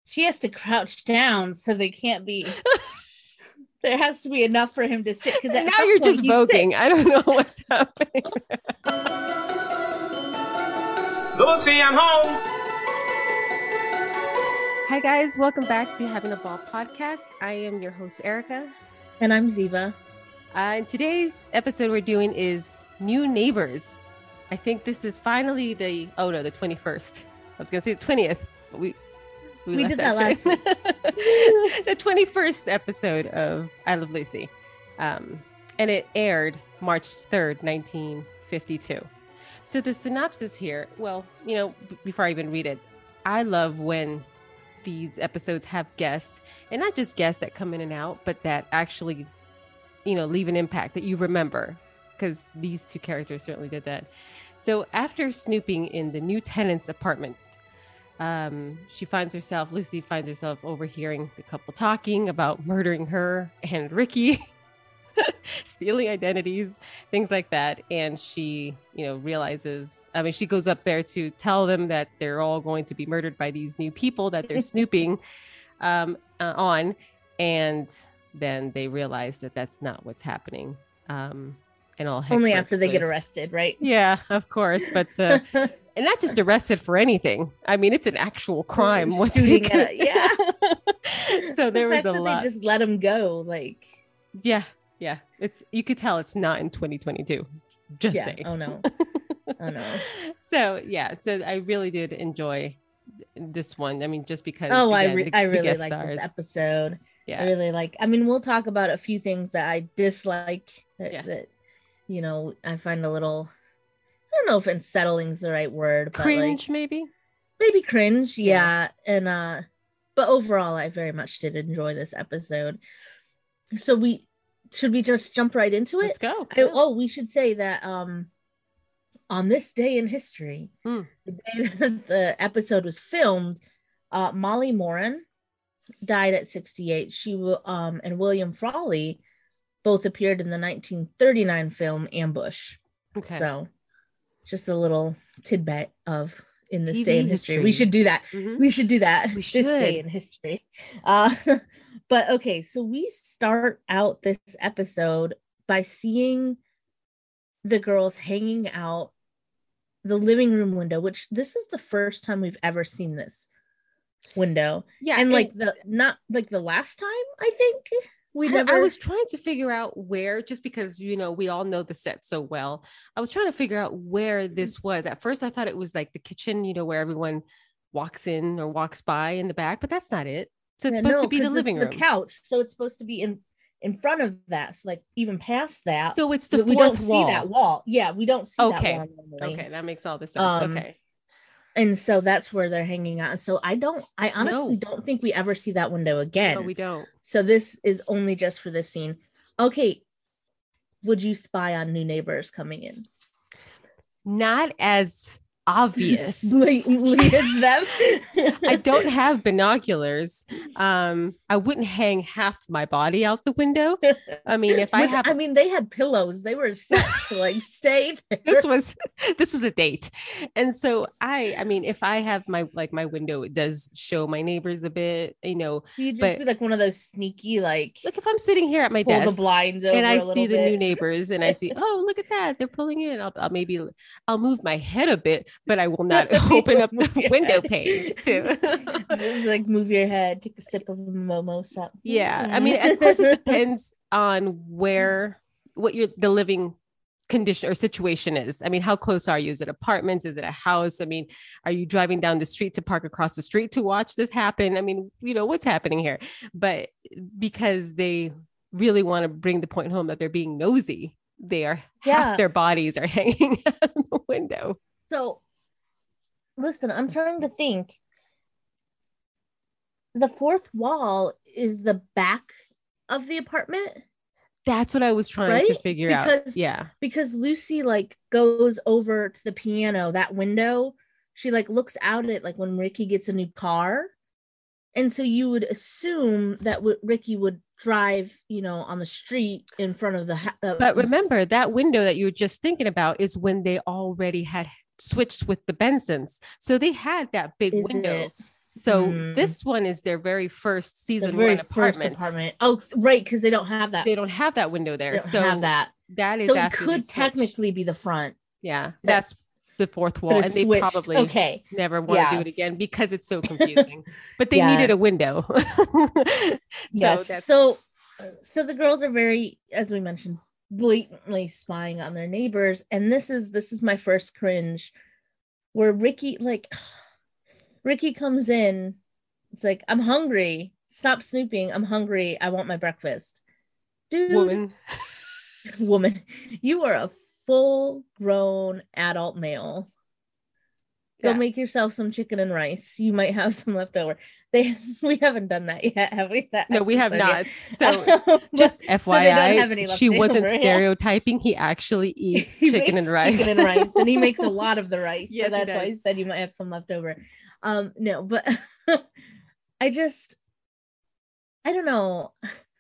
she has to crouch down so they can't be. There has to be enough for him to sit. Because now you're just voguing. I don't know what's happening. Lucy, I'm home. Hi guys, welcome back to Having a Ball podcast. I am your host Erica, and I'm Ziva. Today's episode we're doing is New Neighbors. I think this is finally the 21st. I was gonna say the 20th, but we did that last week. The 21st episode of I Love Lucy, and it aired March 3rd, 1952. So the synopsis here, well, before I even read it, I love when these episodes have guests, and not just guests that come in and out, but that actually, leave an impact that you remember, because these two characters certainly did that. So after snooping in the new tenant's apartment, Lucy finds herself overhearing the couple talking about murdering her and Ricky, stealing identities, things like that. And she, realizes, she goes up there to tell them that they're all going to be murdered by these new people that they're snooping on. And then they realize that that's not what's happening. And all only after they get arrested, right? Yeah, of course. But and not just arrested for anything. It's an actual crime. What yeah. So there was a lot. They just let him go, Yeah. You could tell it's not in 2022. Just saying. Oh no. So I really did enjoy this one. Just because. Oh, again, I really like this episode. Yeah. I really like. We'll talk about a few things that I dislike that I find a little. I don't know if unsettling is the right word. Cringe, but maybe cringe. Yeah. And but overall, I very much did enjoy this episode. So should we just jump right into it? Let's go. We should say that on this day in history, the day that the episode was filmed, Molly Moran died at 68. She and William Frawley both appeared in the 1939 film Ambush. Okay. So just a little tidbit of in this TV day in history. We should do that. Mm-hmm. We should do that. We should. This day in history. But okay, so we start out this episode by seeing the girls hanging out the living room window, which this is the first time we've ever seen this window. Yeah. And not like the last time, I think. I was trying to figure out where, just because, we all know the set so well. I was trying to figure out where this was. At first, I thought it was like the kitchen, where everyone walks in or walks by in the back, but that's not it. So it's supposed to be the living room. The couch. So it's supposed to be in front of that. So even past that. So it's the fourth we don't wall. See that wall. Yeah, we don't see that wall normally. Okay, that makes all the sense. Okay. And so that's where they're hanging out. And so I honestly don't think we ever see that window again. No, we don't. So this is only just for this scene. Okay. Would you spy on new neighbors coming in? Not as obvious. Blatantly as them. I don't have binoculars. I wouldn't hang half my body out the window. They had pillows. They were set to stay there. This was a date. And so if I have my window, it does show my neighbors a bit, You just be like one of those sneaky, if I'm sitting here at my pull desk the blinds over and I a see the bit. new neighbors and I see, oh, look at that, they're pulling in. I'll move my head a bit, but I will not open up the window pane to just move your head, take a sip of mimosa. Yeah. Of course it depends on what the living condition or situation is. How close are you? Is it apartments? Is it a house? Are you driving down the street to park across the street to watch this happen? What's happening here? But because they really want to bring the point home that they're being nosy, half their bodies are hanging out the window. So listen, I'm trying to think. The fourth wall is the back of the apartment. That's what I was trying to figure out. Yeah. Because Lucy goes over to the piano, that window. She looks out at it when Ricky gets a new car. And so you would assume that Ricky would drive, on the street in front of the but remember, that window that you were just thinking about is when they already had switched with the Bensons. So they had that big window. So this one is their very first season one apartment. Oh, right, because they don't have that. They don't have that window there. They don't have that. That is so it could technically be the front. Yeah, that's the fourth wall, and they probably never want to do it again because it's so confusing. But they needed a window. So the girls are very, as we mentioned, blatantly spying on their neighbors, and this is my first cringe, where Ricky comes in. It's like, I'm hungry. Stop snooping. I'm hungry. I want my breakfast. Dude, woman, you are a full-grown adult male. Go make yourself some chicken and rice. You might have some left over. We haven't done that yet, have we? No, we have not. So just FYI, she wasn't stereotyping. He actually eats chicken and rice. And he makes a lot of the rice. Yes, so that's why he said you might have some left over. No, but I don't know.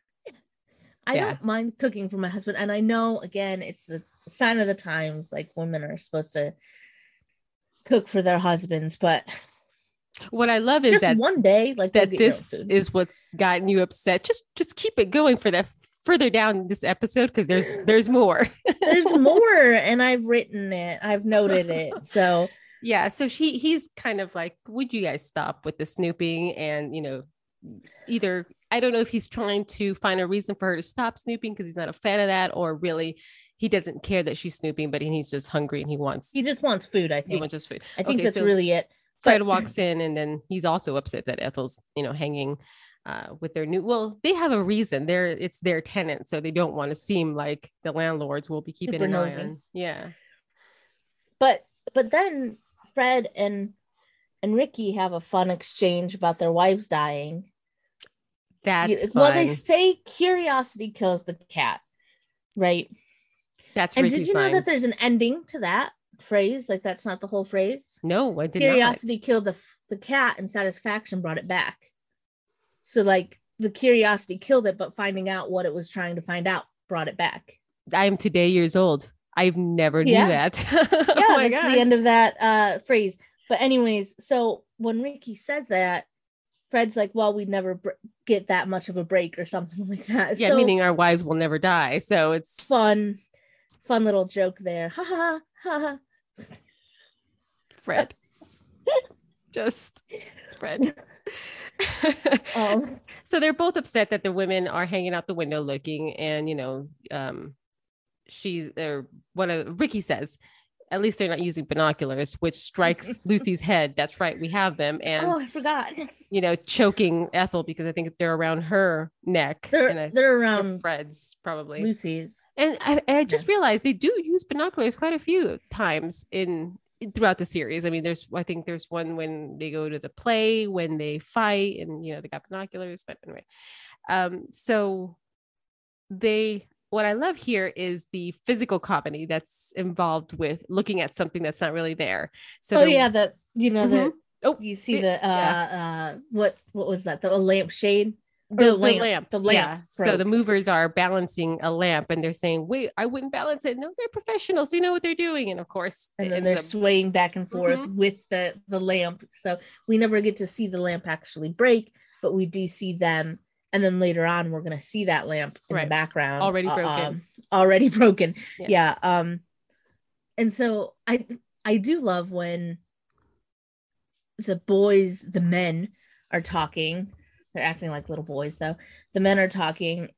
I don't mind cooking for my husband. And I know, again, it's the sign of the times, like women are supposed to cook for their husbands, but what I love is that one day, like, that this is what's gotten you upset. Just keep it going for that further down this episode, because there's more. There's more, and I've written it, I've noted it. So yeah, so he's kind of like, would you guys stop with the snooping? And either, I don't know if he's trying to find a reason for her to stop snooping because he's not a fan of that, or really he doesn't care that she's snooping, but he's just hungry and he just wants food. I think he wants just food. I think that's really it. Fred walks in, and then he's also upset that Ethel's, hanging with their they have a reason. It's their tenant, so they don't want to seem like the landlords will be keeping an eye on. Yeah. But then Fred and Ricky have a fun exchange about their wives dying. That's fun. Well, they say curiosity kills the cat, right? That's and Ricky's did you know that there's an ending to that phrase? Like, that's not the whole phrase. No, I did Curiosity killed the cat, and satisfaction brought it back. So, like, the curiosity killed it, but finding out what it was trying to find out brought it back. I am today years old. I've never knew that. That's the end of that phrase. But anyways, so when Ricky says that, Fred's like, well, we'd never get that much of a break or something like that. Yeah, so, meaning our wives will never die. So it's fun little joke there. Ha ha ha. Fred. Just Fred. So they're both upset that the women are hanging out the window looking, and Ricky says, at least they're not using binoculars, which strikes Lucy's head. That's right, we have them. And I forgot. Choking Ethel, because I think they're around her neck. They're around Fred's, probably Lucy's. And I just realized they do use binoculars quite a few times throughout the series. I mean, I think there's one when they go to the play, when they fight, and they got binoculars. But anyway, so what I love here is the physical comedy that's involved with looking at something that's not really there. So you see what was that? The lampshade. The lamp. Yeah. So the movers are balancing a lamp, and they're saying, wait, I wouldn't balance it. No, they're professionals. They know what they're doing. And of course, and then they're swaying back and forth with the lamp. So we never get to see the lamp actually break, but we do see them. And then later on, we're going to see that lamp in the background. Already broken. Yeah. And so I do love when the men are talking. They're acting like little boys, though. The men are talking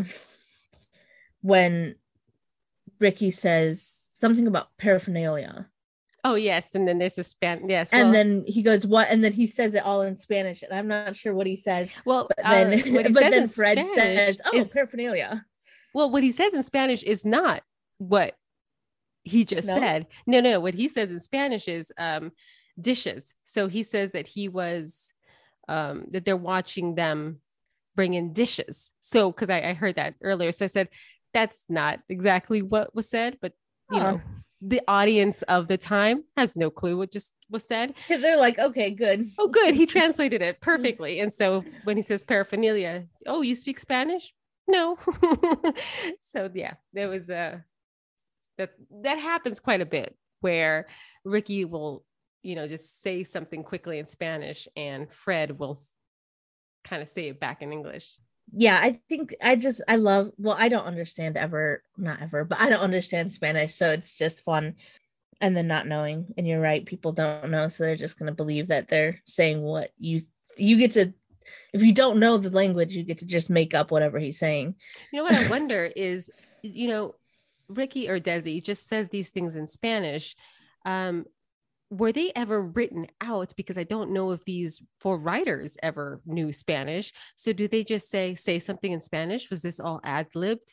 when Ricky says something about paraphernalia. Oh, yes. And then there's a Yes. And then he goes, what? And then he says it all in Spanish. And I'm not sure what he says. Well, then Fred says, paraphernalia. Well, what he says in Spanish is not what he just said. No. What he says in Spanish is dishes. So he says that he was, that they're watching them bring in dishes. So, because I heard that earlier. So I said, that's not exactly what was said, but, the audience of the time has no clue what just was said. They're like, okay, good. Oh, good. He translated it perfectly. And so when he says paraphernalia, oh, you speak Spanish? No. So yeah, there was that happens quite a bit, where Ricky will just say something quickly in Spanish and Fred will kind of say it back in English. Yeah, I think I don't understand not ever, but I don't understand Spanish. So it's just fun. And then not knowing. And you're right, people don't know. So they're just going to believe that they're saying what you get to, if you don't know the language, you get to just make up whatever he's saying. What I wonder is, Ricky or Desi just says these things in Spanish. Were they ever written out? Because I don't know if these 4 writers ever knew Spanish. So do they just say something in Spanish? Was this all ad-libbed?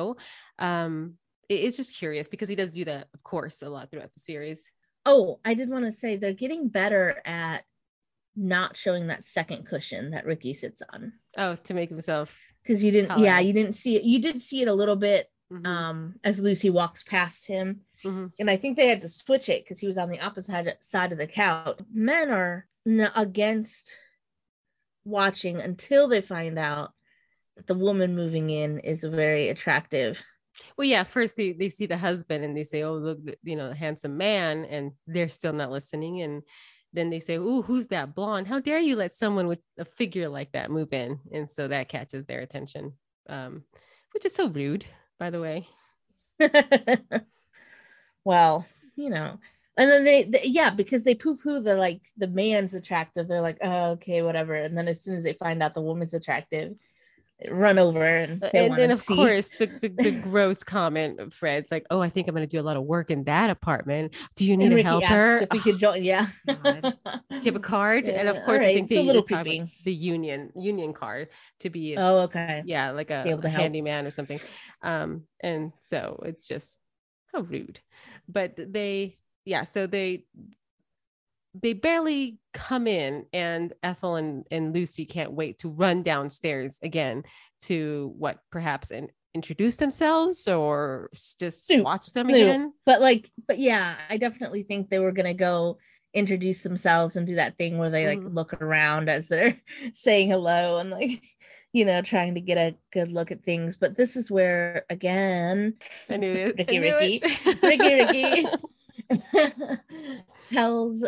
It's just curious because he does do that, of course, a lot throughout the series. Oh, I did want to say they're getting better at not showing that second cushion that Ricky sits on. Oh, to make himself. Because you didn't see it. You did see it a little bit as Lucy walks past him. Mm-hmm. And I think they had to switch it because he was on the opposite side of the couch. Men are against watching until they find out that the woman moving in is very attractive. Well, yeah, first they see the husband and they say, oh, look, the handsome man, and they're still not listening. And then they say, ooh, who's that blonde? How dare you let someone with a figure like that move in? And so that catches their attention, which is so rude, by the way. Well, and then they because they poo-poo the man's attractive. They're like, oh, okay, whatever. And then as soon as they find out the woman's attractive, run over and then of course the gross comment of Fred's like, oh, I think I'm going to do a lot of work in that apartment. Do you need a helper? If we could join, yeah. Do you have a card? Yeah. And of course, right. I think they talk about the union card to be okay, yeah, like a handyman or something. And so it's just how rude. But they barely come in, and Ethel and Lucy can't wait to run downstairs again to perhaps introduce themselves or just watch them again. But yeah, I definitely think they were going to go introduce themselves and do that thing where they look around as they're saying hello and trying to get a good look at things. But this is where, again, I knew it. Ricky tells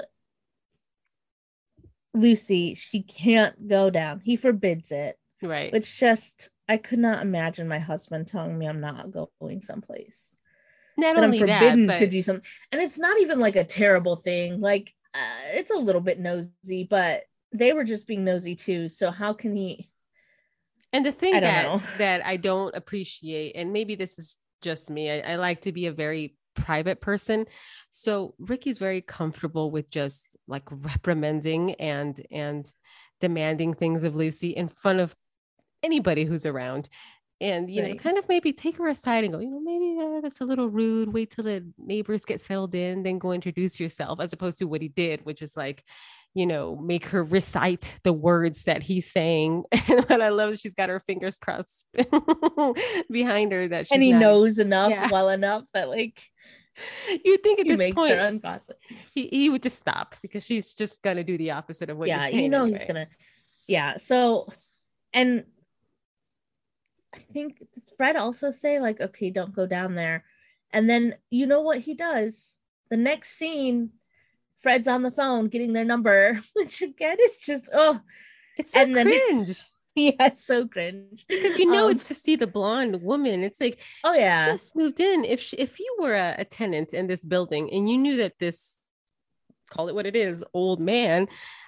Lucy she can't go down. He forbids it. Right. It's just, I could not imagine my husband telling me I'm not going someplace. Not only I'm forbidden that, but... to do something. And it's not even like a terrible thing. Like, it's a little bit nosy, but they were just being nosy too. So how can he? And the thing that I don't appreciate, and maybe this is just me, I like to be a very private person. So Ricky's very comfortable with just like reprimanding and demanding things of Lucy in front of anybody who's around. And, kind of maybe take her aside and go, maybe that's a little rude. Wait till the neighbors get settled in, then go introduce yourself, as opposed to what he did, which is like, make her recite the words that he's saying. And what I love, she's got her fingers crossed behind her that she's and he knows enough, well enough that like, you'd think at this point he would just stop because she's just gonna do the opposite of what you're saying. Anyway. He's gonna, so, and I think Fred also say like, okay, don't go down there. And then you know what he does? The next scene, Fred's on the phone getting their number, which again is just, it's so cringe. Yeah, it's so cringe. Because it's to see the blonde woman. It's like, she just moved in. If you were a tenant in this building and you knew that this, call it what it is, old man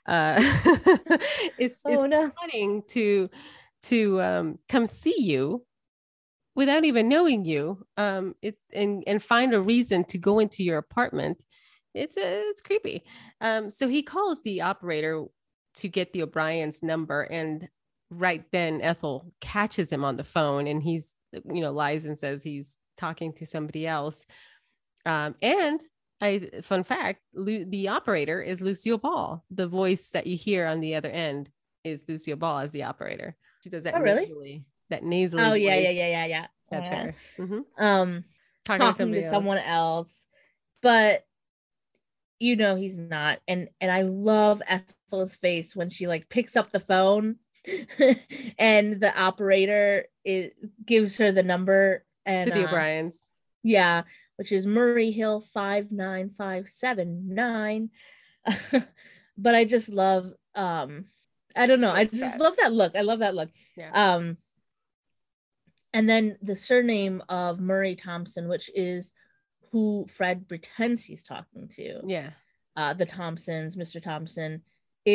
is planning to come see you without even knowing you, and find a reason to go into your apartment, it's creepy. So he calls the operator to get the O'Brien's number, and right then Ethel catches him on the phone, and he's lies and says he's talking to somebody else. And fun fact, the operator is Lucille Ball. The voice that you hear on the other end is Lucille Ball as the operator. She does that nasally. That nasally. Oh, voice. Yeah. That's her. Mm-hmm. Talking to someone else, but he's not. And I love Ethel's face when she like picks up the phone and the operator gives her the number and to the O'Briens. Yeah, which is Murray Hill 59579. But I just love I don't know. I just love that look. I love that look. Yeah. And then the surname of Murray Thompson, which is who Fred pretends he's talking to. Yeah. The Thompsons, Mr. Thompson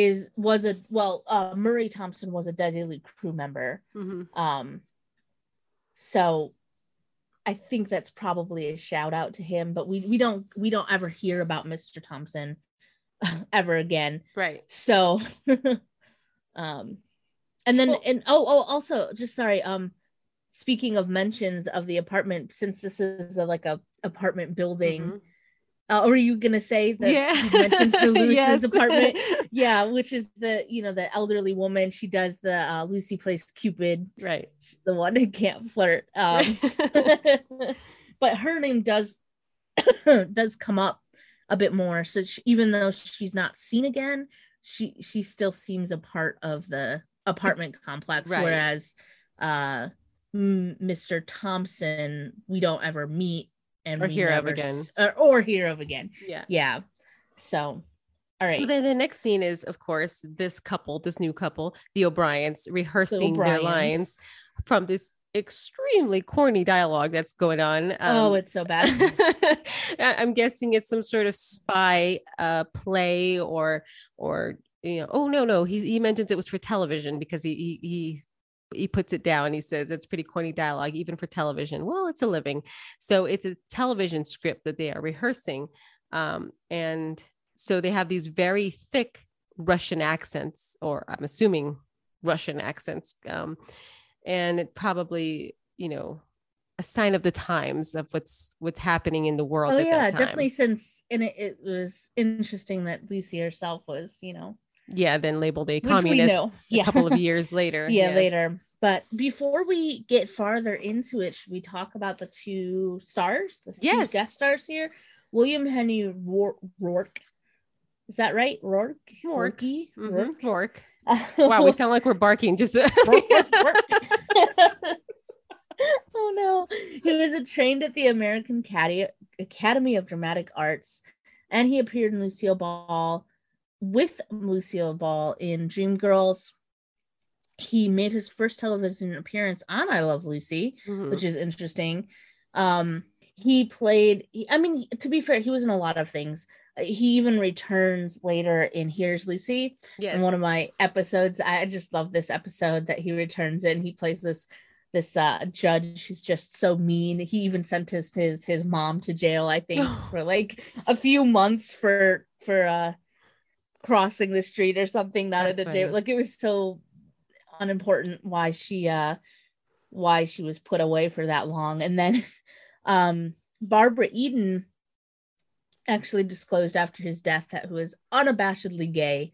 Murray Thompson was a Desi crew member. Mm-hmm. So I think that's probably a shout out to him, but we don't ever hear about Mr. Thompson ever again. Right. So and then also just sorry, speaking of mentions of the apartment, since this is a apartment building, mm-hmm. Or are you gonna say that he mentions the Lewis's apartment? Yeah, which is the elderly woman. She does the Lucy plays Cupid, right? The one who can't flirt. But her name does come up a bit more. So even though she's not seen again, she still seems a part of the apartment complex. Right. Whereas Mr. Thompson, we don't ever meet. Or hear of again. Yeah. So, all right. So then the next scene is, of course, this new couple, the O'Briens, rehearsing their lines from this extremely corny dialogue that's going on. It's so bad. I'm guessing it's some sort of spy play or oh no, he mentions it was for television because he puts it down. He says it's pretty corny dialogue, even for television. Well, it's a living. So it's a television script that they are rehearsing. And so they have these very thick Russian accents, or I'm assuming Russian accents. And it probably, a sign of the times of what's happening in the world. At that time. Definitely. Since, and it was interesting that Lucy herself was, then labeled a communist a couple of years later. Later. But before we get farther into it, should we talk about the two stars, the guest stars here? William Henry Rourke. Is that right? Rourke? Mm-hmm. Rourke. Wow, we sound like we're barking. Just Rourke. Oh no. He was trained at the American Academy of Dramatic Arts, and he appeared in Lucille Ball in Dreamgirls. He made his first television appearance on I Love Lucy, which is interesting. He played, to be fair, he was in a lot of things. He even returns later in Here's Lucy. Yes. In one of my episodes. I just love this episode that he returns in. He plays this judge who's just so mean. He even sent his mom to jail, I think, for like a few months for crossing the street or something, not at a jail. Like, it was so unimportant why she was put away for that long. And then Barbara Eden actually disclosed after his death that he was unabashedly gay,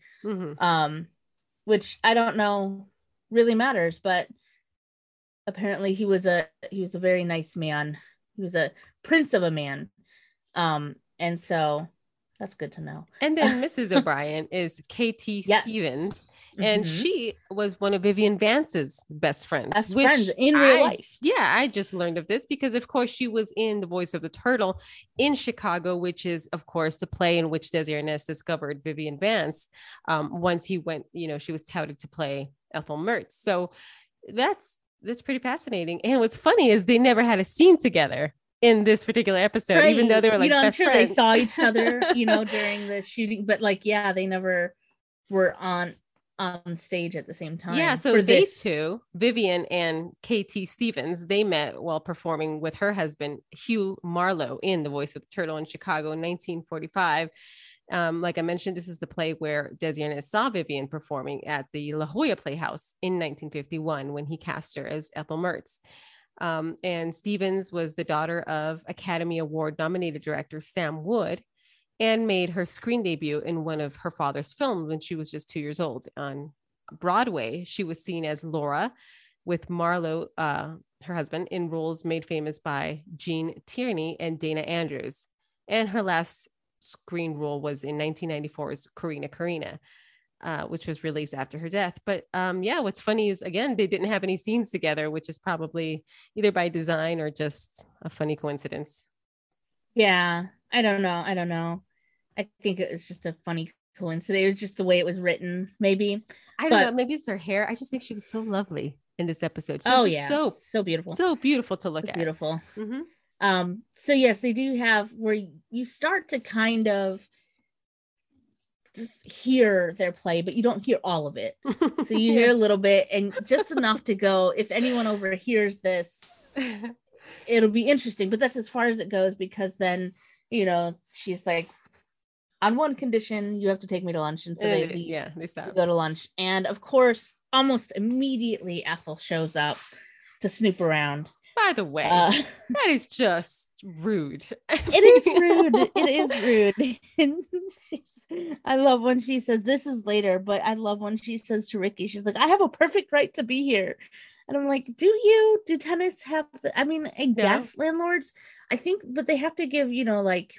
which I don't know really matters, but apparently he was a very nice man. He was a prince of a man, and so that's good to know. And then Mrs. O'Brien is K.T. Stevens, and she was one of Vivian Vance's best friends in real life. Yeah, I just learned of this because, of course, she was in The Voice of the Turtle in Chicago, which is, of course, the play in which Desi Arnaz discovered Vivian Vance. Once he went, she was touted to play Ethel Mertz. So that's pretty fascinating. And what's funny is they never had a scene together in this particular episode, right. Even though they were like best I'm sure friends. They saw each other, during the shooting, but they never were on stage at the same time. Yeah, so these two, Vivian and K.T. Stevens, they met while performing with her husband, Hugh Marlowe, in The Voice of the Turtle in Chicago in 1945. Like I mentioned, this is the play where Desi Arnaz saw Vivian performing at the La Jolla Playhouse in 1951 when he cast her as Ethel Mertz. And Stevens was the daughter of Academy Award nominated director Sam Wood, and made her screen debut in one of her father's films when she was just 2 years old. On Broadway, she was seen as Laura, with Marlowe, her husband, in roles made famous by Gene Tierney and Dana Andrews. And her last screen role was in 1994's Karina, which was released after her death. But what's funny is, again, they didn't have any scenes together, which is probably either by design or just a funny coincidence. Yeah, I don't know. I think it's just a funny coincidence. It was just the way it was written, maybe. I don't know. Maybe it's her hair. I just think she was so lovely in this episode. She was just so beautiful. So beautiful to look at. Beautiful. Mm-hmm. So yes, they do have where you start to kind of just hear their play, but you don't hear all of it. So you hear a little bit and just enough to go, if anyone overhears this, it'll be interesting. But that's as far as it goes, because then, you know, she's like, on one condition, you have to take me to lunch. And so they leave. Yeah, they stop. They go to lunch. And of course, almost immediately, Ethel shows up to snoop around. By the way, that is just rude. It is rude. It is rude. I love when she says, this is later, but I love when she says to Ricky, she's like, I have a perfect right to be here. And I'm like, do tenants have, I mean, I guess landlords, I think, but they have to give, you know, like,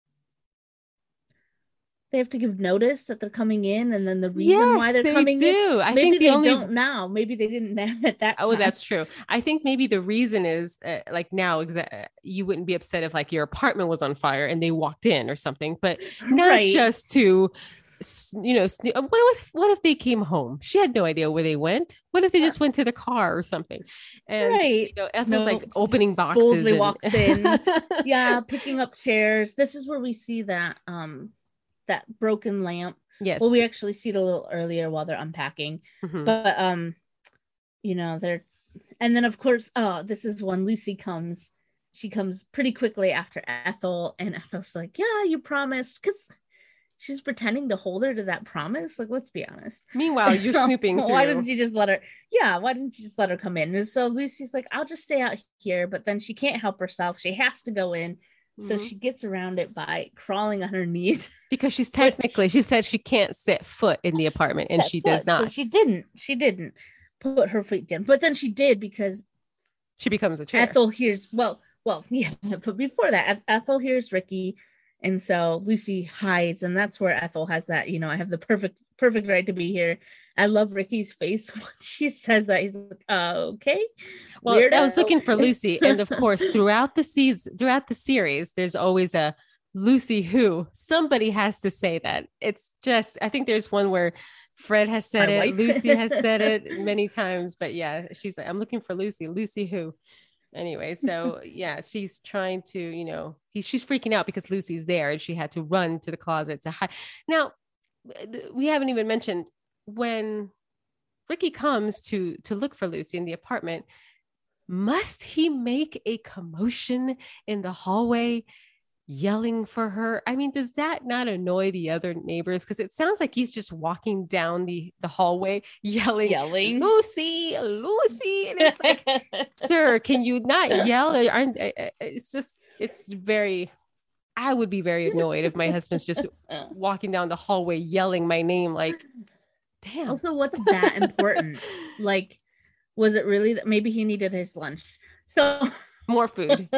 they have to give notice that they're coming in, and then the reason why they're coming in. I maybe think they don't now. Maybe they didn't at that time. Oh, that's true. I think maybe the reason is like now, you wouldn't be upset if like your apartment was on fire and they walked in or something, but not just to, you know, what if they came home? She had no idea where they went. What if they just went to the car or something? And you know, Ethel's like opening boxes. Boldly walks in. Yeah, picking up chairs. This is where we see that broken lamp. Yes. Well, we actually see it a little earlier while they're unpacking. Mm-hmm. But you know, and then of course, this is when Lucy comes. She comes pretty quickly after Ethel, and Ethel's like, yeah, you promised, because she's pretending to hold her to that promise. Like, let's be honest. Meanwhile, you're snooping through. Why didn't you just let her come in? And so Lucy's like, I'll just stay out here, but then she can't help herself. She has to go in. So she gets around it by crawling on her knees. Because she said she can't set foot in the apartment, and she does not. So she didn't put her feet down. But then she did, because she becomes a chair. Ethel hears, yeah, but before that, Ethel hears Ricky. And so Lucy hides, and that's where Ethel has that, you know, I have the perfect right to be here. I love Ricky's face when she says that. He's like, okay. Well, weirdo. I was looking for Lucy, and of course, throughout the series, there's always a Lucy who. Somebody has to say that. It's just, I think there's one where Fred has said it, Lucy has said it many times, but yeah, she's like, I'm looking for Lucy who. Anyway, so yeah, she's trying to, you know, she's freaking out because Lucy's there, and she had to run to the closet to hide. Now, we haven't even mentioned when Ricky comes to look for Lucy in the apartment. Must he make a commotion in the hallway yelling for her? I mean, does that not annoy the other neighbors? Because it sounds like he's just walking down the hallway yelling Lucy, and it's like, sir, can you not yell? I would be very annoyed if my husband's just walking down the hallway yelling my name. Like, damn. Also, what's that important? Like, was it really that maybe he needed his lunch? So more food.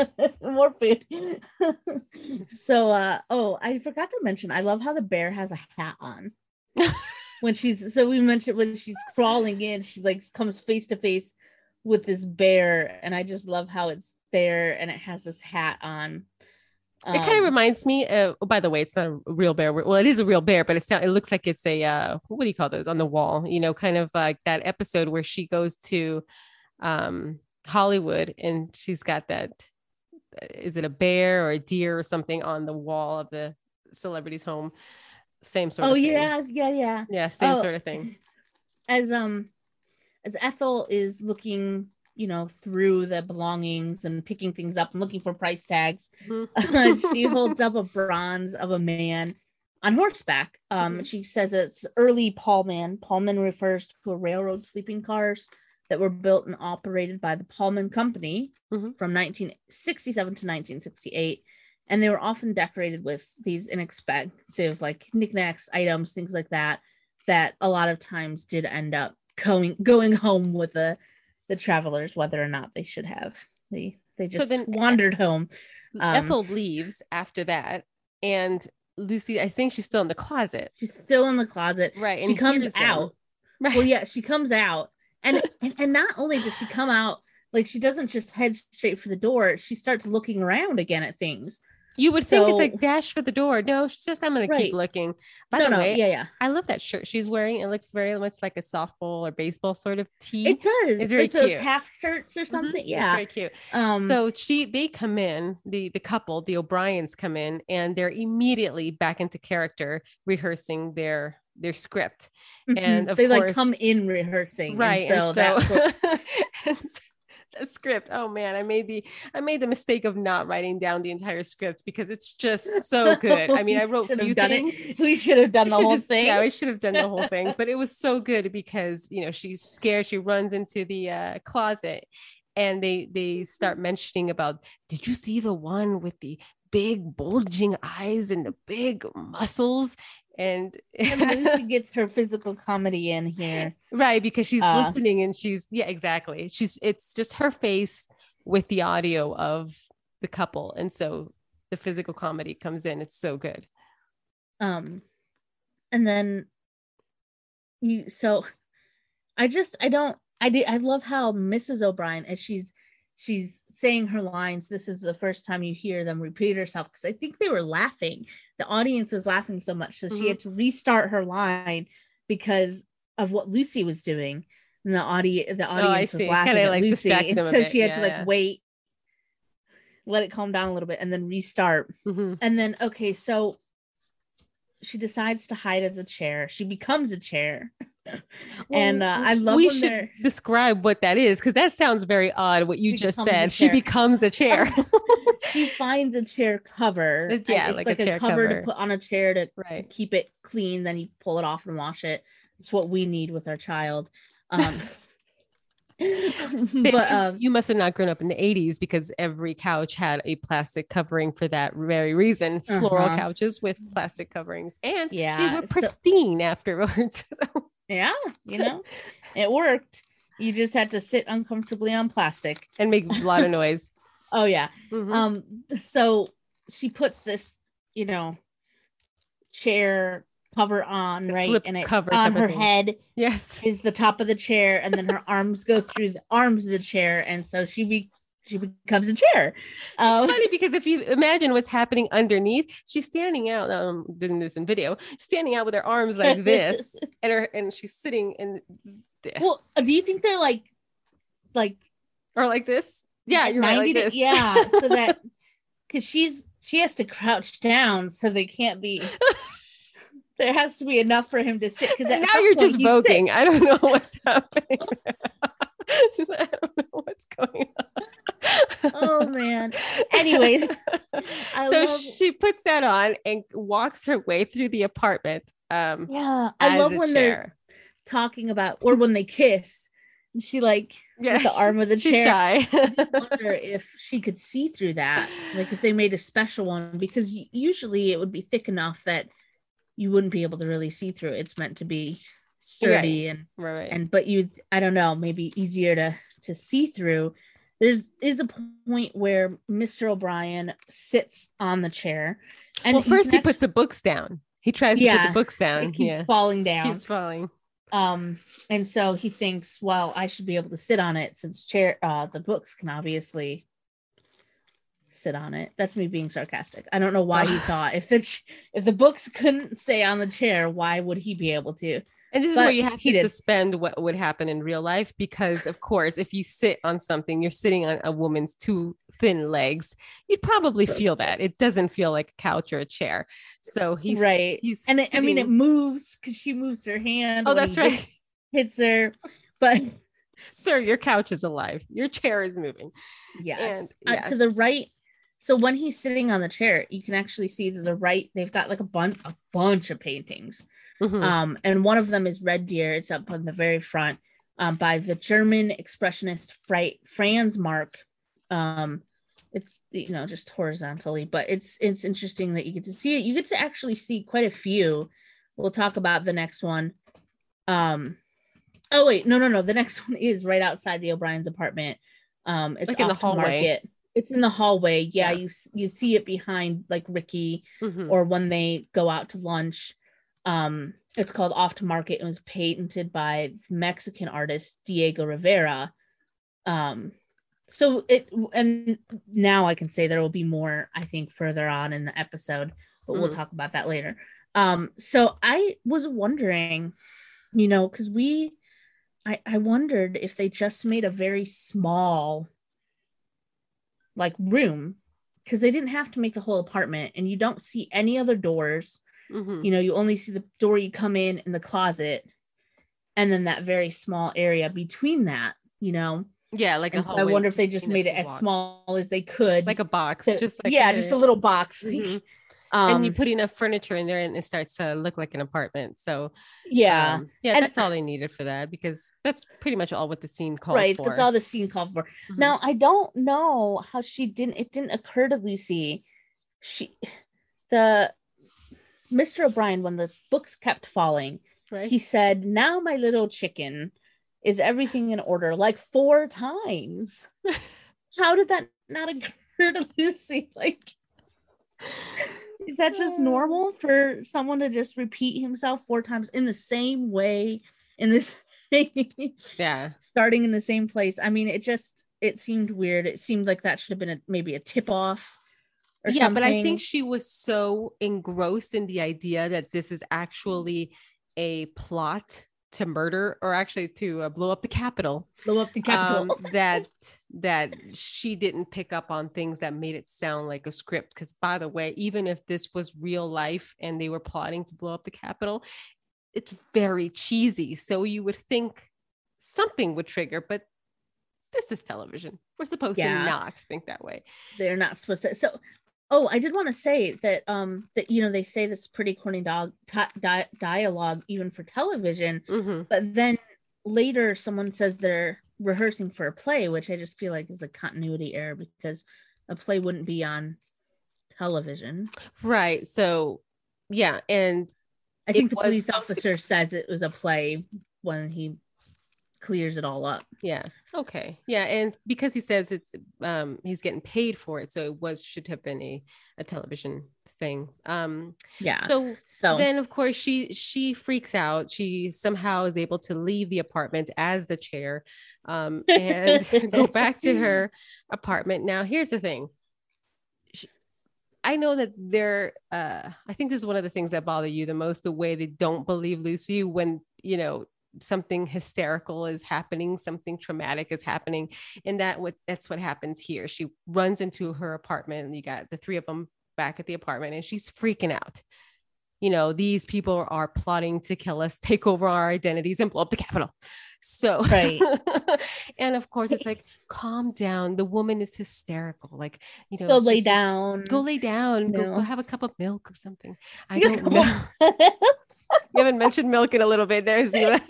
So I forgot to mention, I love how the bear has a hat on. When she's crawling in, she like comes face to face with this bear, and I just love how it's there and it has this hat on. It kind of reminds me of, by the way, it's not a real bear. Well, it is a real bear, but it looks like it's a, what do you call those on the wall? You know, kind of like that episode where she goes to Hollywood, and she's got that, is it a bear or a deer or something on the wall of the celebrity's home? Same sort of thing. Yeah, same sort of thing. As Ethel is looking, you know, through the belongings and picking things up and looking for price tags, she holds up a bronze of a man on horseback. She says it's early Pullman. Pullman refers to a railroad sleeping cars that were built and operated by the Pullman Company from 1967 to 1968. And they were often decorated with these inexpensive, like, knickknacks, items, things like that, that a lot of times did end up going home with the travelers, whether or not they should have. They just wandered home. Ethel leaves after that, and Lucy, I think she's still in the closet. She's still in the closet. Right. And she comes out. Right. Well, yeah, she comes out. And not only does she come out, like, she doesn't just head straight for the door. She starts looking around again at things. You would think it's like dash for the door. No, she says, I'm going to keep looking. By the way, yeah. I love that shirt she's wearing. It looks very much like a softball or baseball sort of tee. It does. It's very like cute. Those half shirts or something. Yeah. It's very cute. So they come in, the couple, the O'Briens come in, and they're immediately back into character, rehearsing their script. And of they course, like come in rehearsing. Right. And so that's what... the script. Oh man, I made the mistake of not writing down the entire script because it's just so good. I mean, I wrote a few things. We should have done the whole thing. Yeah, we should have done the whole thing. But it was so good because, you know, she's scared. She runs into the closet, and they start mentioning about, did you see the one with the big bulging eyes and the big muscles? And Lucy gets her physical comedy in here, right? Because she's listening, and exactly. It's just her face with the audio of the couple, and so the physical comedy comes in. It's so good. And then I love how Mrs. O'Brien, as she's saying her lines, this is the first time you hear them repeat herself, because I think they were laughing. The audience was laughing so much, so she had to restart her line because of what Lucy was doing, and the audience was laughing at Lucy, and so she had to wait, let it calm down a little bit, and then restart. And then so she decides to hide as a chair. She becomes a chair. And I love we should describe what that is, because that sounds very odd what you just said. She becomes a chair. She finds a chair cover. It's like a chair cover to put on a chair to keep it clean. Then you pull it off and wash it. It's what we need with our child. But you must have not grown up in the 80s, because every couch had a plastic covering for that very reason. Floral couches with plastic coverings, and they were pristine afterwards. Yeah, you know, it worked. You just had to sit uncomfortably on plastic and make a lot of noise. Oh yeah. So she puts this, you know, chair cover on, right? And it's on her head. Yes, is the top of the chair, and then her arms go through the arms of the chair, and so she becomes a chair. It's funny because if you imagine what's happening underneath, she's standing out. Doing this in video, standing out with her arms like this, and she's sitting in. Well, do you think they're like or like this? Yeah, you're right. Like this. Yeah, so that because she has to crouch down, so they can't be. There has to be enough for him to sit. Because now you're just voguing. I don't know what's happening. I don't know what's going on. Oh man. Anyways, she puts that on and walks her way through the apartment. I love when they're talking about, or when they kiss. And she with the arm of the chair. Shy. I wonder if she could see through that, like if they made a special one, because usually it would be thick enough that you wouldn't be able to really see through. It's meant to be sturdy but I don't know, maybe easier to see through. Is a point where Mr. O'Brien sits on the chair, and first he puts the books down. He tries to put the books down. It keeps falling down. Keeps falling. And so he thinks, well, I should be able to sit on it, since the books can obviously sit on it. That's me being sarcastic. I don't know why he thought if the books couldn't stay on the chair, why would he be able to? And this is where you have to suspend what would happen in real life, because of course, if you sit on something, you're sitting on a woman's two thin legs, you'd probably feel that. It doesn't feel like a couch or a chair. So he's right. And it moves because she moves her hand. Oh, that's right. Hits her. But sir, your couch is alive. Your chair is moving. Yes. And, to the right. So when he's sitting on the chair, you can actually see to the right, they've got like a bunch of paintings. And one of them is Red Deer. It's up on the very front by the German expressionist Franz Marc. It's, just horizontally, but it's interesting that you get to see it. You get to actually see quite a few. We'll talk about the next one. Oh wait, no. The next one is right outside the O'Brien's apartment. It's like in the hallway. Market. It's in the hallway. Yeah. You see it behind like Ricky, or when they go out to lunch. It's called Off to Market. It was patented by Mexican artist Diego Rivera. So and now I can say there will be more, I think, further on in the episode, but we'll talk about that later. So I was wondering, because I wondered if they just made a very small like room, because they didn't have to make the whole apartment, and you don't see any other doors. You only see the door you come in the closet, and then that very small area between that, Yeah, like and so I wonder if they just made it as small as they could, like a box, just a little box. And you put enough furniture in there and it starts to look like an apartment. So and that's all they needed for that, because that's pretty much all what the scene called for. Right, that's all the scene called for. Now I don't know how it didn't occur to Lucy. Mr. O'Brien, when the books kept falling, he said, "Now my little chicken, is everything in order?" like 4 times. How did that not occur to Lucy? Like, is that just normal for someone to just repeat himself 4 times in the same way, in this starting in the same place? I mean, it seemed weird. It seemed like that should have been maybe a tip off or something. But I think she was so engrossed in the idea that this is actually a plot to murder, or actually to blow up the Capitol. That she didn't pick up on things that made it sound like a script. Because, by the way, even if this was real life and they were plotting to blow up the Capitol, it's very cheesy. So you would think something would trigger, but this is television. We're supposed to not think that way. They're not supposed to. So, I did want to say that they say this pretty corny dialogue even for television, but then later someone says they're rehearsing for a play, which I just feel like is a continuity error, because a play wouldn't be on television, right? So and I think the police officer says it was a play when he clears it all up. Okay. And because he says it's he's getting paid for it, so it should have been a television thing. So then of course she freaks out. She somehow is able to leave the apartment as the chair and go back to her apartment. Now here's the thing. I know that I think this is one of the things that bother you the most, the way they don't believe Lucy when something hysterical is happening, something traumatic is happening. And that's what happens here. She runs into her apartment, and you got the 3 of them back at the apartment, and she's freaking out. These people are plotting to kill us, take over our identities, and blow up the Capitol. So, right. And of course it's like, calm down. The woman is hysterical. Like, go lay down, go have a cup of milk or something. I don't know. You haven't mentioned milk in a little bit there, Zula.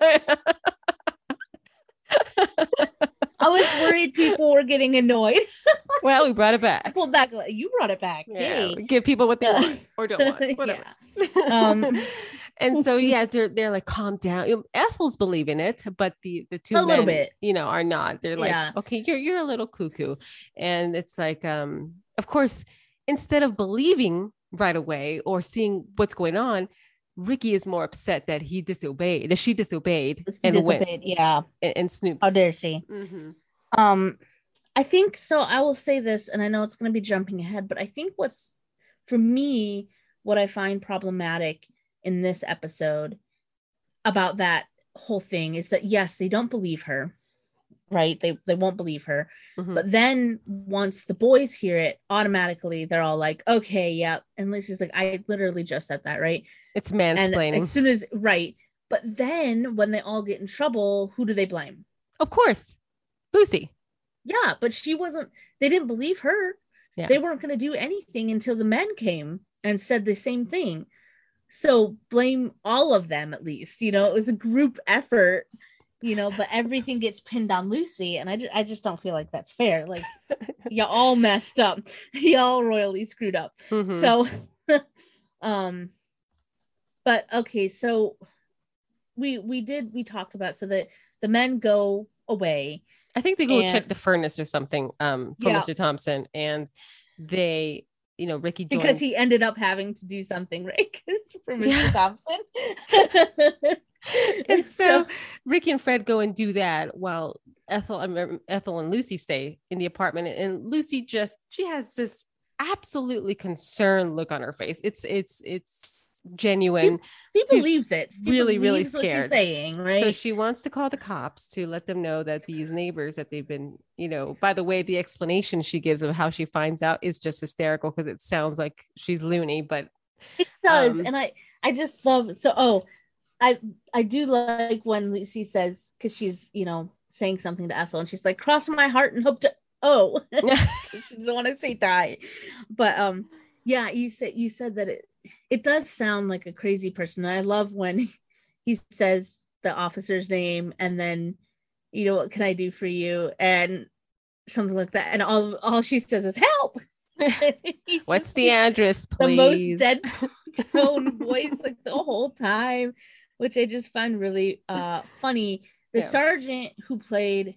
I was worried people were getting annoyed. Well, we brought it back. Well, you brought it back. Yeah, give people what they want or don't want. Whatever. And so they're like, calm down. Ethel's believing it, but the 2 men, little bit, are not. They're like, okay, you're a little cuckoo. And it's like, of course, instead of believing right away or seeing what's going on, Ricky is more upset that she disobeyed went and snooped. How dare she? I think so. I will say this, and I know it's going to be jumping ahead, but I think what I find problematic in this episode about that whole thing is that, yes, they don't believe her, right? They won't believe her. But then once the boys hear it, automatically they're all like, okay, yeah. And Lucy's like, I literally just said that, right? It's mansplaining. And as soon as, right. But then when they all get in trouble, who do they blame? Of course, Lucy. Yeah, but they didn't believe her. Yeah. They weren't going to do anything until the men came and said the same thing. So blame all of them, at least. It was a group effort, but everything gets pinned on Lucy. And I just don't feel like that's fair. Like, you all messed up. Y'all royally screwed up. So, but okay, so we talked about, so that the men go away. I think they go check the furnace or something for Mr. Thompson, and they, Ricky joins. Because he ended up having to do something, right? For Mr. Thompson. And so Ricky and Fred go and do that while Ethel and Lucy stay in the apartment, and Lucy she has this absolutely concerned look on her face. It's genuine. She believes it. She really believes scared. what she's saying, right? So she wants to call the cops to let them know that these neighbors that they've been, by the way, the explanation she gives of how she finds out is just hysterical because it sounds like she's loony, but it does. And I just love I do like when Lucy says, because she's saying something to Ethel and she's like, cross my heart and hope to she doesn't want to say die. But yeah, you said that it does sound like a crazy person. I love when he says the officer's name and then, what can I do for you? And something like that. And all she says is help. What's the address, please? The most dead tone voice like the whole time, which I just find really funny. The sergeant who played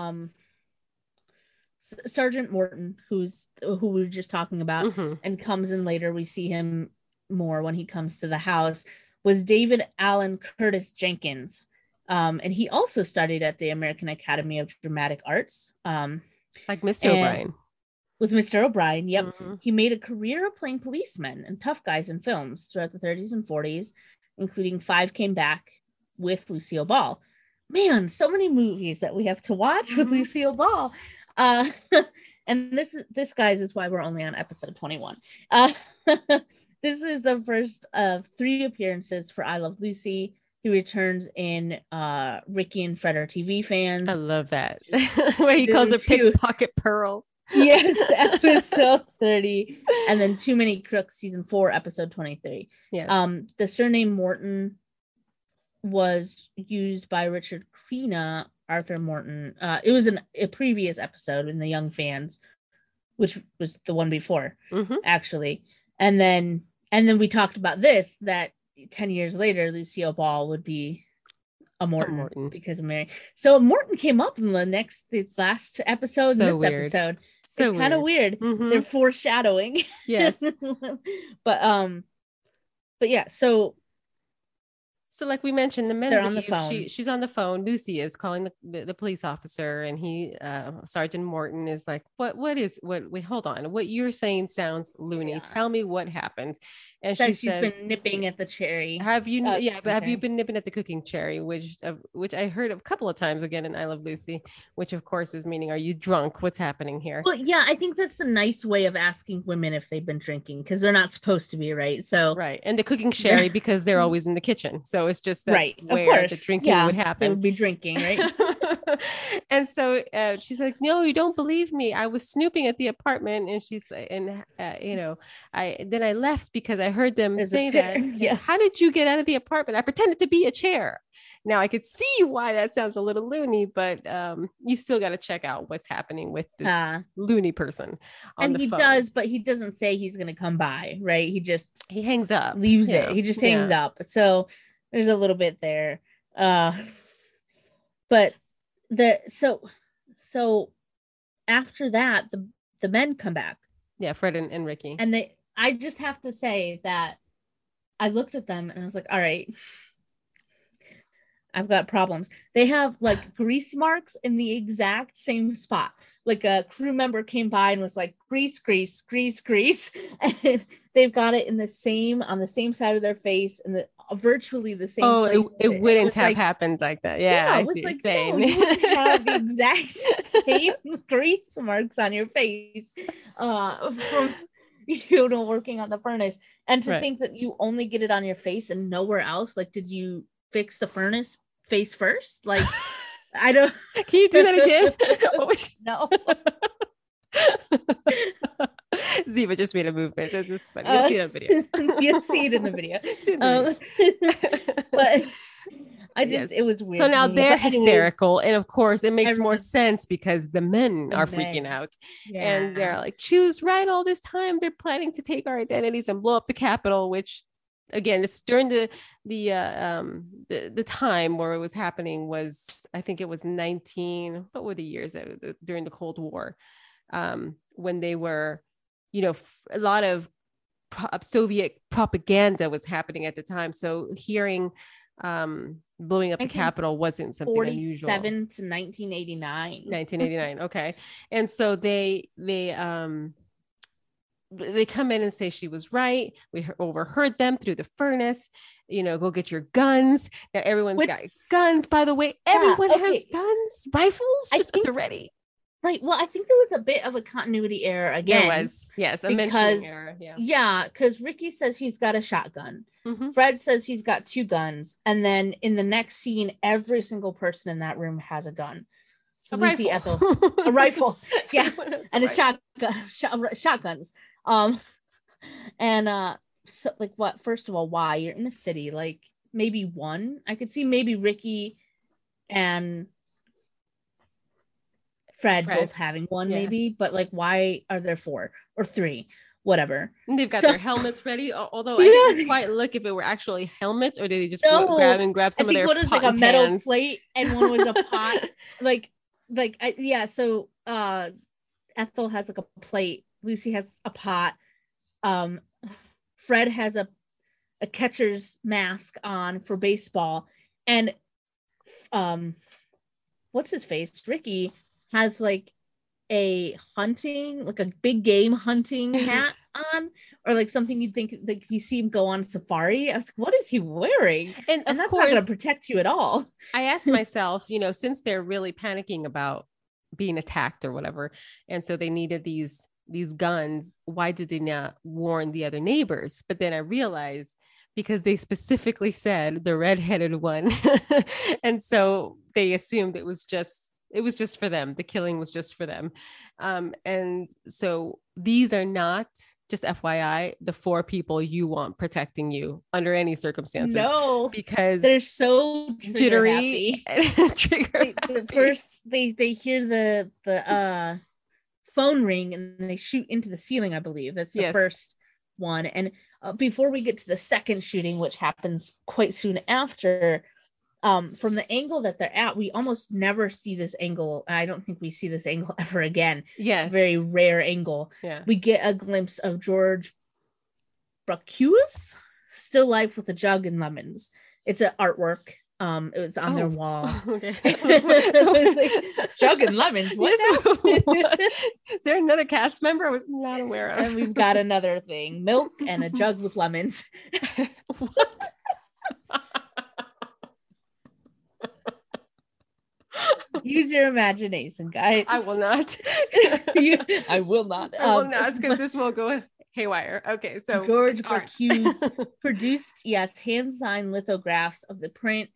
Sergeant Morton, who we were just talking about, and comes in later, we see him more when he comes to the house, was David Allen Curtis Jenkins. And he also studied at the American Academy of Dramatic Arts. Like Mr. O'Brien. With Mr. O'Brien, yep. He made a career of playing policemen and tough guys in films throughout the 30s and 40s, including Five Came Back with Lucille Ball. Man, so many movies that we have to watch with Lucille Ball. And this, guys, is why we're only on episode 21. This is the first of 3 appearances for I Love Lucy. He returns in Ricky and Fred Are TV Fans. I love that. Where he calls her Pickpocket Pearl. Yes, episode 30. And then Too Many Crooks, season 4, episode 23. Yeah. The surname Morton was used by Richard Crenna, Arthur Morton. It was a previous episode in the Young Fans, which was the one before, actually. And then we talked about this, that 10 years later, Lucille Ball would be a Morton. Because of Mary. So Morton came up in this last episode, so this weird. Episode. So it's kind of weird. They're foreshadowing. Yes. But yeah, so like we mentioned, the men they're on the phone. She's on the phone. Lucy is calling the police officer, and Sergeant Morton is like, what wait, hold on. What you're saying sounds loony. Yeah. Tell me what happened. And she's been nipping at the cherry. Have you have you been nipping at the cooking cherry, which I heard a couple of times again in I Love Lucy, which of course is meaning, are you drunk? What's happening here? Well, yeah, I think that's a nice way of asking women if they've been drinking, because they're not supposed to be, right? So right. And the cooking sherry because they're always in the kitchen. So it's just right. where the drinking would happen. They would be drinking, right? And so she's like, no, you don't believe me. I was snooping at the apartment, and she's I left because I heard them say that. Yeah. How did you get out of the apartment? I pretended to be a chair. Now I could see why that sounds a little loony, but you still got to check out what's happening with this loony person on the phone. Does, but he doesn't say he's going to come by, right? He hangs up, leaves it. He just hangs up. So there's a little bit there. But so after that, the men come back. Yeah, Fred and Ricky. And I just have to say that I looked at them and I was like, all right, I've got problems. They have like grease marks in the exact same spot. Like a crew member came by and was like, grease, grease, grease, grease. And they've got it on the same side of their face and virtually the same place. It wouldn't have happened like that. Yeah, I see what you're saying. No, you have the exact same grease marks on your face from working on the furnace. And to think that you only get it on your face and nowhere else. Like, did you fix the furnace face first? Like, I don't. Can you do that again? No. Ziva just made a movement. That's just funny. You'll see it on video. You'll see it in the video. But I just, it was weird. So now they're hysterical. And of course, it makes more sense because the men are freaking out. Yeah. And they're like, choose right all this time. They're planning to take our identities and blow up the Capitol, which again, it's during the time where it was happening was, I think it was what were the years during the Cold War, when they were, a lot of Soviet propaganda was happening at the time. So hearing blowing up the Capitol wasn't something unusual. 47 to 1989. 1989. Okay. And so they come in and say she was right. We overheard them through the furnace. Go get your guns. Now everyone's got guns, by the way. Everyone has guns, rifles, just at the ready. Right. Well, I think there was a bit of a continuity error again. There was, yes, a mentioning error. Yeah, because Ricky says he's got a shotgun. Fred says he's got 2 guns. And then in the next scene, every single person in that room has a gun. So Lucy, Ethel, a rifle. Yeah. And a shotguns. So like what, first of all, why? You're in a city, like maybe one. I could see maybe Ricky and Fred both having one, maybe, but like why are there 4 or 3? Whatever. And they've got their helmets ready, although I didn't quite look if it were actually helmets or did they just grab some of their pot one was like a metal plate and one was a pot. So Ethel has like a plate, Lucy has a pot, Fred has a catcher's mask on for baseball, and what's his face, Ricky has like a big game hunting hat on, or like something you'd think like you see him go on safari. I was like, what is he wearing? And that's not going to protect you at all. I asked myself, since they're really panicking about being attacked or whatever, and so they needed these guns, why did they not warn the other neighbors? But then I realized because they specifically said the redheaded one, and so they assumed it was just for them. The killing was just for them. And so these are not, just FYI, the 4 people you want protecting you under any circumstances. No, because they're so jittery. First, they hear the phone ring and they shoot into the ceiling, I believe. That's the first one. And before we get to the second shooting, which happens quite soon after, from the angle that they're at, we almost never see this angle. I don't think we see this angle ever again. Yes. It's a very rare angle. Yeah. We get a glimpse of George Brockus still life with a jug and lemons. It's an artwork. It was on their wall. Okay. It was like, jug and lemons. What? Is there another cast member I was not aware of? And we've got another thing: milk and a jug with lemons. What? Use your imagination, guys. I will not. I will not. I will not, because this will go haywire. Okay, so George Brockus produced, hand-signed lithographs of the print.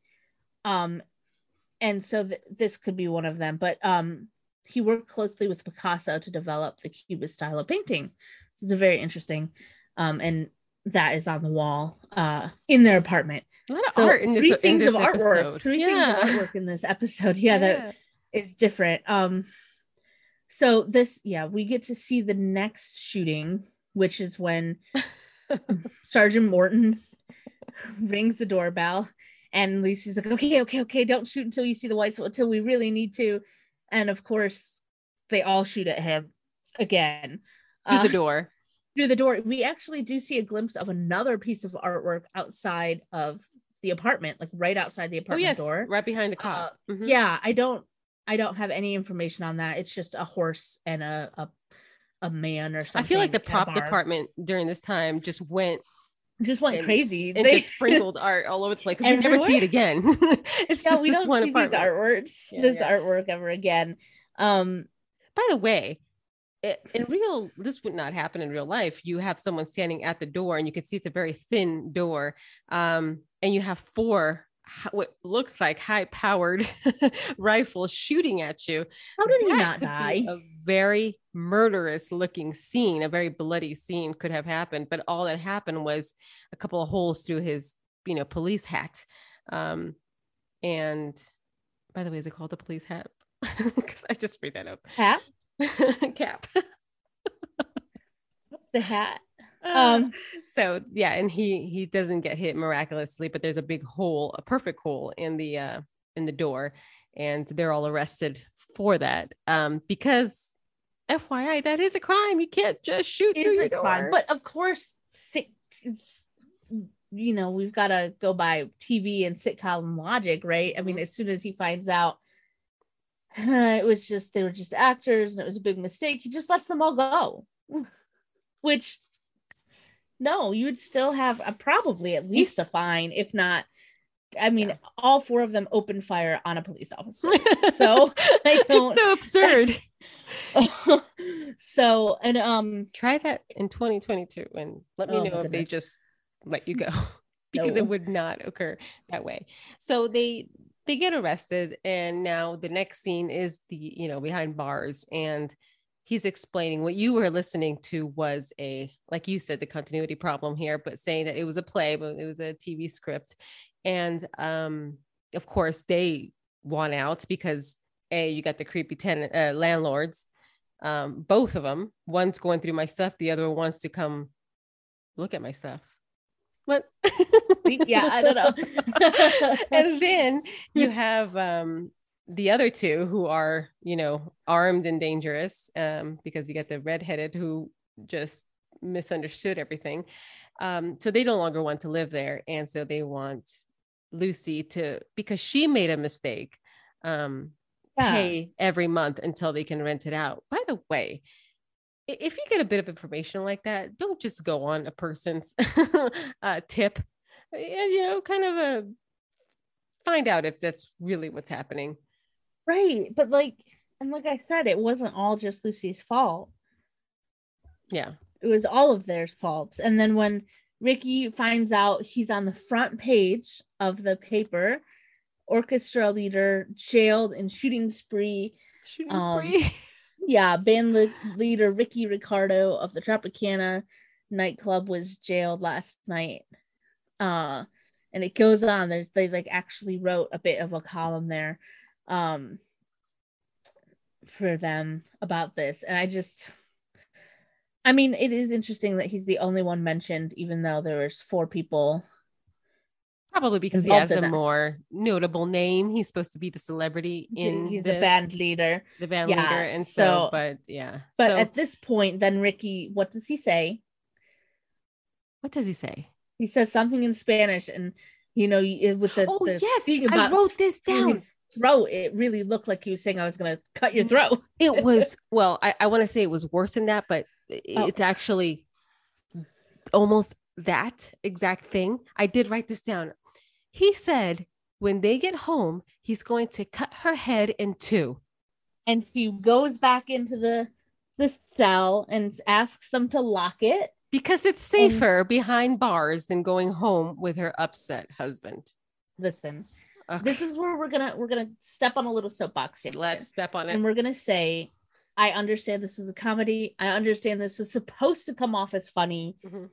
And so this could be one of them. But he worked closely with Picasso to develop the Cubist style of painting. This is very interesting. And that is on the wall in their apartment. A lot of art in this episode. Things of artwork in this episode. That is different. So this, we get to see the next shooting, which is when Sergeant Morton rings the doorbell and Lucy's like, okay, don't shoot until you see the white, until we really need to. And of course, they all shoot at him again. Through the door. Through the door. We actually do see a glimpse of another piece of artwork outside of the apartment, like right outside the apartment door. Right behind the cop. Yeah, I don't have any information on that. It's just a horse and a man or something. I feel like the prop department during this time just went crazy and just sprinkled art all over the place, because we never see it again. It's just we this don't one see apartment. This artwork ever again. By the way, this would not happen in real life. You have someone standing at the door and you can see it's a very thin door, and you have 4 what looks like high-powered rifles shooting at you. How did he not die? A very murderous looking scene, a very bloody scene could have happened, but all that happened was a couple of holes through his police hat. And by the way, is it called a police hat? Because I just freed that up. Hat? Cap. The hat. So and he doesn't get hit miraculously, but there's a big hole, a perfect hole in the door, and they're all arrested for that. Because FYI, that is a crime. You can't just shoot through your door. Crime. But of course, we've got to go by TV and sitcom logic, right? I mean, as soon as he finds out it was just, they were just actors and it was a big mistake, he just lets them all go. Which, no, you would still have probably at least a fine, if not, I mean, all 4 of them opened fire on a police officer. So I don't. It's so absurd. So, and try that in 2022 and let me know if they just let you go, because it would not occur that way. So they get arrested, and now the next scene is behind bars, and he's explaining what you were listening to was like you said, the continuity problem here, but saying that it was a play, but it was a TV script. And of course they want out because you got the creepy landlords, both of them. One's going through my stuff, the other one wants to come look at my stuff. What? Yeah, I don't know. And then you have the other 2 who are armed and dangerous, because you get the redheaded who just misunderstood everything, so they no longer want to live there, and so they want Lucy to, because she made a mistake, pay every month until they can rent it out. By the way, if you get a bit of information like that, don't just go on a person's tip, kind of find out if that's really what's happening. Right. But like I said, it wasn't all just Lucy's fault. Yeah. It was all of their faults. And then when Ricky finds out he's on the front page of the paper, orchestra leader jailed in shooting spree. Yeah, band leader Ricky Ricardo of the Tropicana nightclub was jailed last night. And it goes on. They like actually wrote a bit of a column there for them about this. And I mean, it is interesting that he's the only one mentioned, even though there was 4 people. Probably because he has a more notable name. He's supposed to be the celebrity he's the band leader. And so but at this point, then Ricky, what does he say? What does he say? He says something in Spanish, and with the yes, thing about I wrote this down. His throat, it really looked like he was saying, I was gonna cut your throat. It was, well, I want to say it was worse than that, but it's actually almost that exact thing. I did write this down. He said when they get home, he's going to cut her head in 2. And he goes back into the cell and asks them to lock it. Because it's safer behind bars than going home with her upset husband. Listen, this is where we're gonna step on a little soapbox here. Let's step on it. And we're gonna say, I understand this is a comedy. I understand this is supposed to come off as funny. Mm-hmm.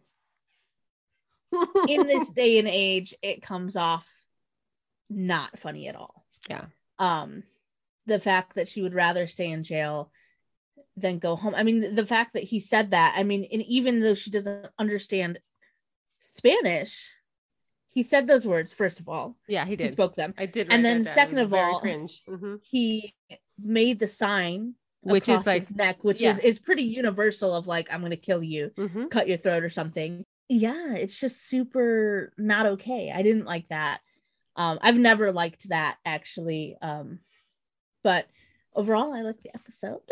In this day and age, it comes off not funny at all. Yeah. The fact that she would rather stay in jail than go home. I mean, the fact that he said that, I mean, and even though she doesn't understand Spanish, he said those words, first of all. Yeah, he did. He spoke them. I did. And then second of all, cringe. Mm-hmm. He made the sign which is like his neck, which is pretty universal of like, I'm going to kill you, cut your throat or something. Yeah, it's just super not okay. I didn't like that. I've never liked that actually. But overall, I like the episode.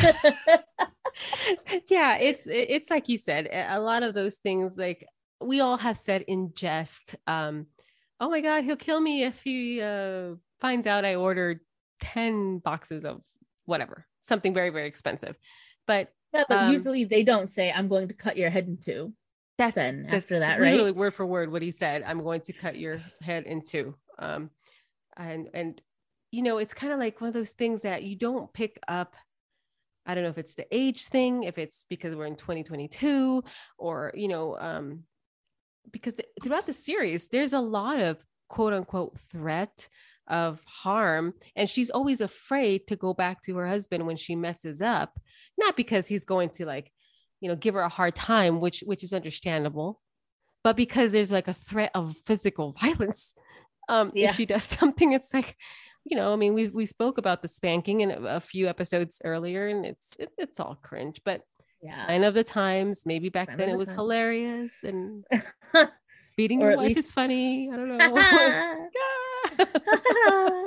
Yeah, it's like you said, a lot of those things, like we all have said in jest, oh my God, he'll kill me if he finds out I ordered 10 boxes of whatever, something very, very expensive. But usually they don't say, I'm going to cut your head in 2. That's after that, right? Literally word for word what he said. I'm going to cut your head in 2. And you know, it's kind of like one of those things that you don't pick up. I don't know if it's the age thing, if it's because we're in 2022, or, you know, because throughout the series, there's a lot of quote unquote threat of harm. And she's always afraid to go back to her husband when she messes up, not because he's going to like, you know, give her a hard time, which is understandable, but because there's like a threat of physical violence. If she does something, it's like, you know, I mean, we spoke about the spanking in a few episodes earlier, and it's all cringe, but sign of the times. Maybe back then it was hilarious, and Beating or your at wife least is funny. I don't know.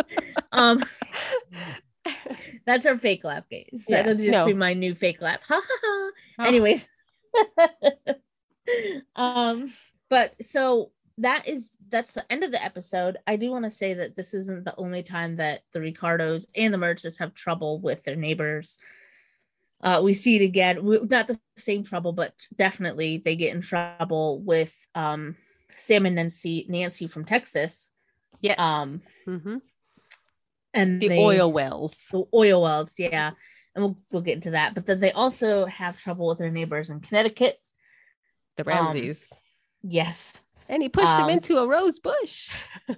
That's our fake laugh, guys. Yeah, That'll just be my new fake laugh. Oh. Anyways. But so that's the end of the episode. I do want to say that this isn't the only time that the Ricardos and the Mertzes have trouble with their neighbors. We see it again, not the same trouble, but definitely they get in trouble with Sam and Nancy from Texas. Yes. And the oil wells. The oil wells, yeah. And we'll get into that. But then they also have trouble with their neighbors in Connecticut. The Ramseys. Yes. And he pushed him into a rose bush.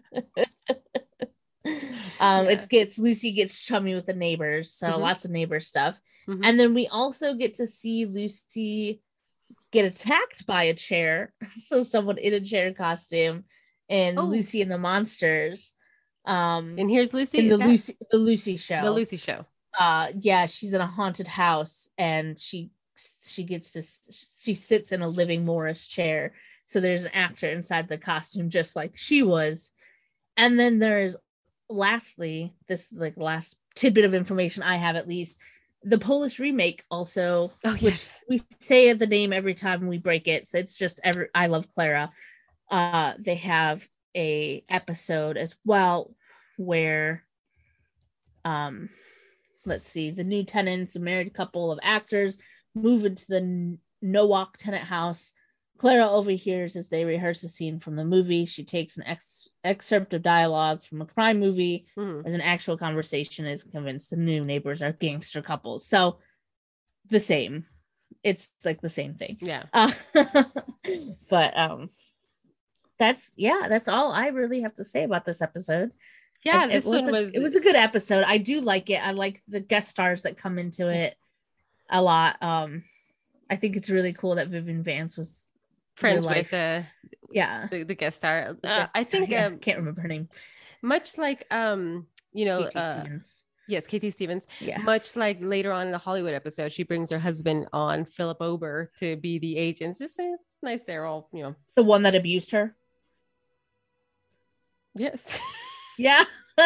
Lucy gets chummy with the neighbors, so lots of neighbor stuff. And then we also get to see Lucy get attacked by a chair. So someone in a chair costume, and Lucy and the Monsters. And here's Lucy in the Lucy show. The Lucy show. Yeah, she's in a haunted house, and she sits in a living Morris chair. So there's an actor inside the costume just like she was. And then there's lastly, this like last tidbit of information I have, at least, the Polish remake also, which we say the name every time we break it. So it's just I Love Clara. They have a episode as well where let's see, the new tenants, a married couple of actors, move into the Nowak tenant house. Clara overhears as they rehearse a scene from the movie. She takes an excerpt of dialogue from a crime movie as an actual conversation, is convinced the new neighbors are gangster couples. So the same. It's like the same thing. Yeah. But that's all I really have to say about this episode. Yeah, it was a good episode. I do like it. I like the guest stars that come into it a lot. I think it's really cool that Vivian Vance was friends with the guest star. I think I can't remember her name. Much like Katie Stevens. Yes, Katie Stevens. Yeah. Much like later on in the Hollywood episode, she brings her husband on, Philip Ober, to be the agent. It's nice they're all, the one that abused her. Yes. Yeah.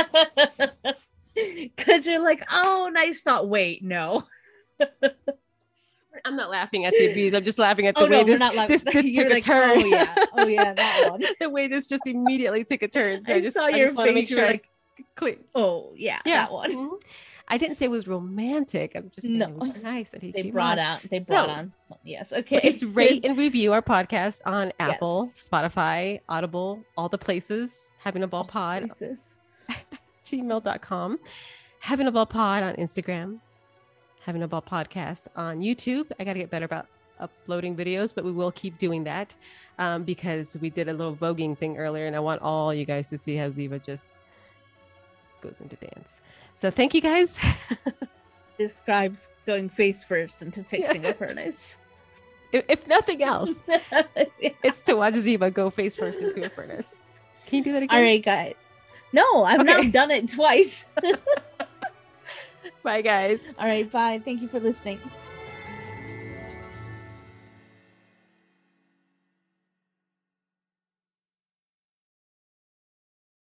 Because you're like, oh, nice thought. Wait, no. I'm not laughing at the abuse. I'm just laughing at the way this took a turn. Oh yeah, that one. The way this just immediately took a turn. So I just want to make sure. Like, clear. Oh yeah, that one. Mm-hmm. I didn't say it was romantic. I'm just saying it was nice that they brought on. Yes, okay. Please rate and review our podcast on Apple, Spotify, Audible, all the places. Having a Ball Pod. gmail.com. Having a Ball Pod on Instagram. Having a Ball Podcast on YouTube. I got to get better about uploading videos, but we will keep doing that because we did a little voguing thing earlier, and I want all you guys to see how Ziva just goes into dance. So thank you guys. Describes going face first into fixing a furnace. If nothing else, it's to watch Ziva go face first into a furnace. Can you do that again? All right, guys. No, I've now done it twice. Bye, guys. All right, bye. Thank you for listening.